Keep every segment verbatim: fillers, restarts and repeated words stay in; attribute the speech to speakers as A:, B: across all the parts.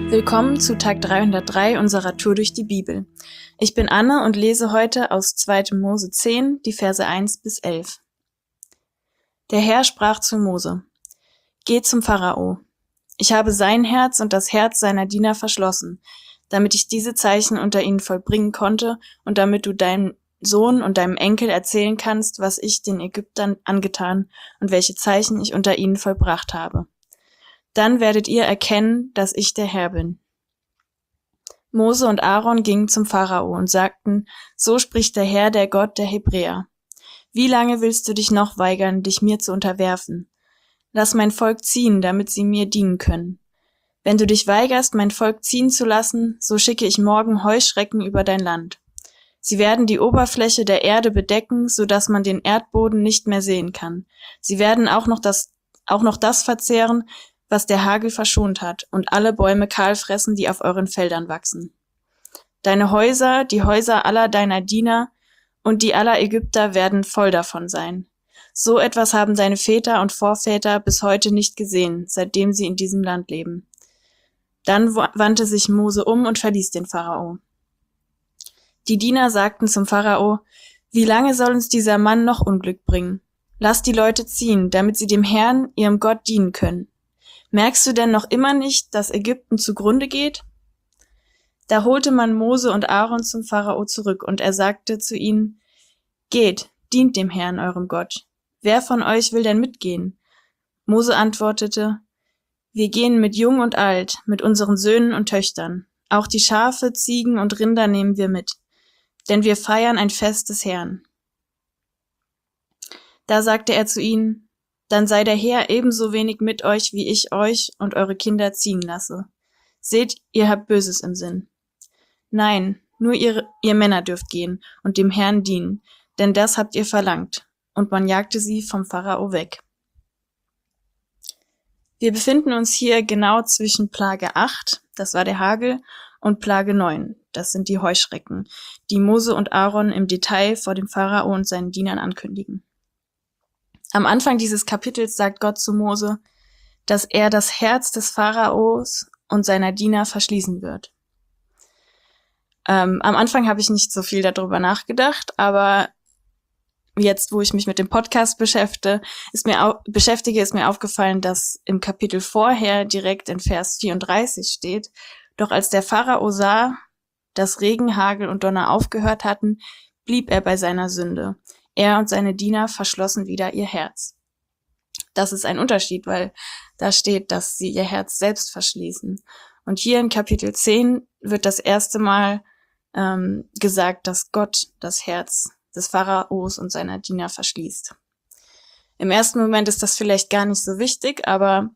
A: Willkommen zu Tag dreihundertdrei unserer Tour durch die Bibel. Ich bin Anne und lese heute aus zweiter Mose zehn, die Verse eins bis elf. Der Herr sprach zu Mose: Geh zum Pharao. Ich habe sein Herz und das Herz seiner Diener verschlossen, damit ich diese Zeichen unter ihnen vollbringen konnte und damit du deinem Sohn und deinem Enkel erzählen kannst, was ich den Ägyptern angetan und welche Zeichen ich unter ihnen vollbracht habe. Dann werdet ihr erkennen, dass ich der Herr bin. Mose und Aaron gingen zum Pharao und sagten: So spricht der Herr, der Gott der Hebräer. Wie lange willst du dich noch weigern, dich mir zu unterwerfen? Lass mein Volk ziehen, damit sie mir dienen können. Wenn du dich weigerst, mein Volk ziehen zu lassen, so schicke ich morgen Heuschrecken über dein Land. Sie werden die Oberfläche der Erde bedecken, so dass man den Erdboden nicht mehr sehen kann. Sie werden auch noch das, auch noch das verzehren, was der Hagel verschont hat, und alle Bäume kahl fressen, die auf euren Feldern wachsen. Deine Häuser, die Häuser aller deiner Diener und die aller Ägypter werden voll davon sein. So etwas haben deine Väter und Vorväter bis heute nicht gesehen, seitdem sie in diesem Land leben. Dann wandte sich Mose um und verließ den Pharao. Die Diener sagten zum Pharao: Wie lange soll uns dieser Mann noch Unglück bringen? Lass die Leute ziehen, damit sie dem Herrn, ihrem Gott, dienen können. Merkst du denn noch immer nicht, dass Ägypten zugrunde geht? Da holte man Mose und Aaron zum Pharao zurück, und er sagte zu ihnen: Geht, dient dem Herrn, eurem Gott. Wer von euch will denn mitgehen? Mose antwortete: Wir gehen mit Jung und Alt, mit unseren Söhnen und Töchtern. Auch die Schafe, Ziegen und Rinder nehmen wir mit, denn wir feiern ein Fest des Herrn. Da sagte er zu ihnen: Dann sei der Herr ebenso wenig mit euch, wie ich euch und eure Kinder ziehen lasse. Seht, ihr habt Böses im Sinn. Nein, nur ihr, ihr Männer dürft gehen und dem Herrn dienen, denn das habt ihr verlangt. Und man jagte sie vom Pharao weg. Wir befinden uns hier genau zwischen Plage acht, das war der Hagel, und Plage neun, das sind die Heuschrecken, die Mose und Aaron im Detail vor dem Pharao und seinen Dienern ankündigen. Am Anfang dieses Kapitels sagt Gott zu Mose, dass er das Herz des Pharaos und seiner Diener verschließen wird. Ähm, am Anfang habe ich nicht so viel darüber nachgedacht, aber jetzt, wo ich mich mit dem Podcast beschäftige, ist mir, au- beschäftige, ist mir aufgefallen, dass im Kapitel vorher direkt in Vers vierunddreißig steht: Doch als der Pharao sah, dass Regen, Hagel und Donner aufgehört hatten, blieb er bei seiner Sünde. Er und seine Diener verschlossen wieder ihr Herz. Das ist ein Unterschied, weil da steht, dass sie ihr Herz selbst verschließen. Und hier in Kapitel zehn wird das erste Mal ähm, gesagt, dass Gott das Herz des Pharaos und seiner Diener verschließt. Im ersten Moment ist das vielleicht gar nicht so wichtig, aber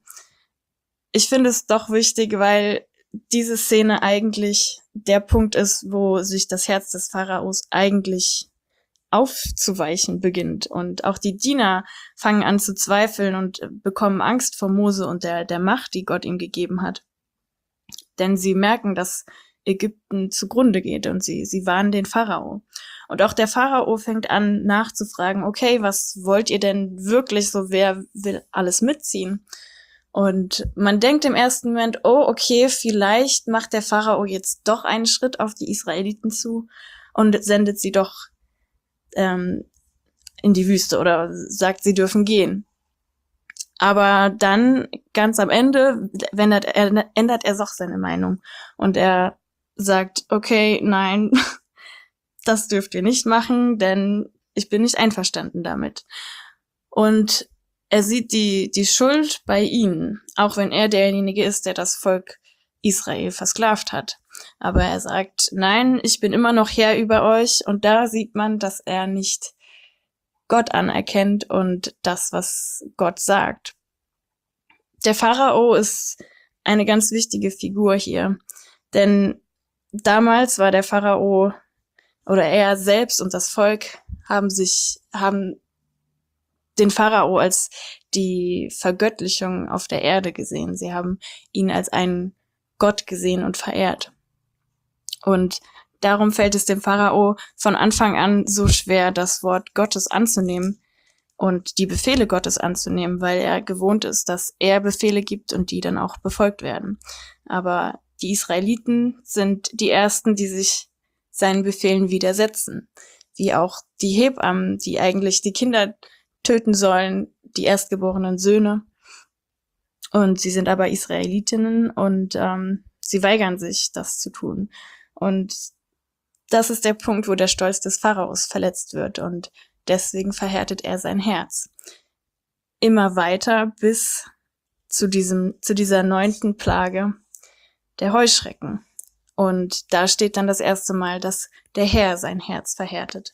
A: ich finde es doch wichtig, weil diese Szene eigentlich der Punkt ist, wo sich das Herz des Pharaos eigentlich aufzuweichen beginnt. Und auch die Diener fangen an zu zweifeln und bekommen Angst vor Mose und der, der Macht, die Gott ihm gegeben hat. Denn sie merken, dass Ägypten zugrunde geht, und sie, sie warnen den Pharao. Und auch der Pharao fängt an nachzufragen: Okay, was wollt ihr denn wirklich so? Wer will alles mitziehen? Und man denkt im ersten Moment: Oh, okay, vielleicht macht der Pharao jetzt doch einen Schritt auf die Israeliten zu und sendet sie doch ähm, in die Wüste oder sagt, sie dürfen gehen. Aber dann, ganz am Ende, ändert er, ändert er doch seine Meinung. Und er sagt: Okay, nein, das dürft ihr nicht machen, denn ich bin nicht einverstanden damit. Und er sieht die, die Schuld bei ihnen, auch wenn er derjenige ist, der das Volk Israel versklavt hat. Aber er sagt: Nein, ich bin immer noch Herr über euch. Und da sieht man, dass er nicht Gott anerkennt und das, was Gott sagt. Der Pharao ist eine ganz wichtige Figur hier, denn damals war der Pharao, oder er selbst und das Volk haben sich, haben den Pharao als die Vergöttlichung auf der Erde gesehen. Sie haben ihn als einen Gott gesehen und verehrt. Und darum fällt es dem Pharao von Anfang an so schwer, das Wort Gottes anzunehmen und die Befehle Gottes anzunehmen, weil er gewohnt ist, dass er Befehle gibt und die dann auch befolgt werden. Aber die Israeliten sind die ersten, die sich seinen Befehlen widersetzen. Wie auch die Hebammen, die eigentlich die Kinder töten sollen, die erstgeborenen Söhne. Und sie sind aber Israelitinnen und ähm, sie weigern sich, das zu tun. Und das ist der Punkt, wo der Stolz des Pharaos verletzt wird und deswegen verhärtet er sein Herz. Immer weiter bis zu diesem, zu dieser neunten Plage, der Heuschrecken. Und da steht dann das erste Mal, dass der Herr sein Herz verhärtet.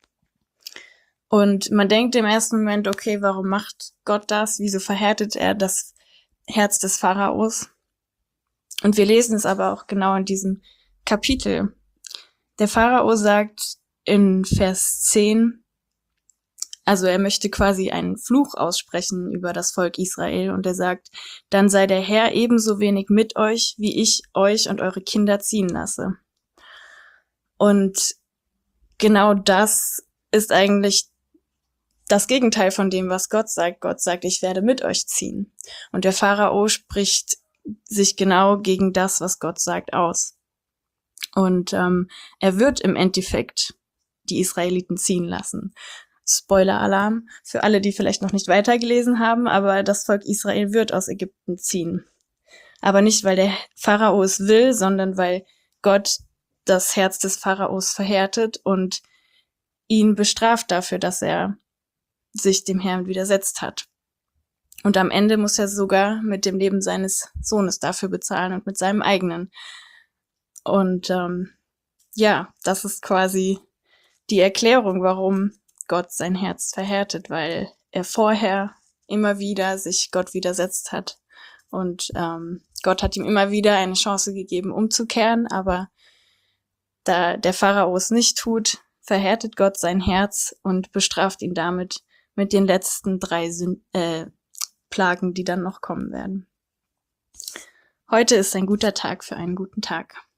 A: Und man denkt im ersten Moment, okay, warum macht Gott das? Wieso verhärtet er das Herz des Pharaos? Und wir lesen es aber auch genau in diesem Kapitel. Der Pharao sagt in Vers zehn, also er möchte quasi einen Fluch aussprechen über das Volk Israel und er sagt, dann sei der Herr ebenso wenig mit euch, wie ich euch und eure Kinder ziehen lasse. Und genau das ist eigentlich das Gegenteil von dem, was Gott sagt. Gott sagt, ich werde mit euch ziehen. Und der Pharao spricht sich genau gegen das, was Gott sagt, aus. Und ähm, er wird im Endeffekt die Israeliten ziehen lassen. Spoiler-Alarm für alle, die vielleicht noch nicht weitergelesen haben, aber das Volk Israel wird aus Ägypten ziehen. Aber nicht, weil der Pharao es will, sondern weil Gott das Herz des Pharaos verhärtet und ihn bestraft dafür, dass er sich dem Herrn widersetzt hat. Und am Ende muss er sogar mit dem Leben seines Sohnes dafür bezahlen und mit seinem eigenen. Und ähm, ja, das ist quasi die Erklärung, warum Gott sein Herz verhärtet, weil er vorher immer wieder sich Gott widersetzt hat. Und ähm, Gott hat ihm immer wieder eine Chance gegeben, umzukehren, aber da der Pharao es nicht tut, verhärtet Gott sein Herz und bestraft ihn damit mit den letzten drei Sün- äh, Plagen, die dann noch kommen werden. Heute ist ein guter Tag für einen guten Tag.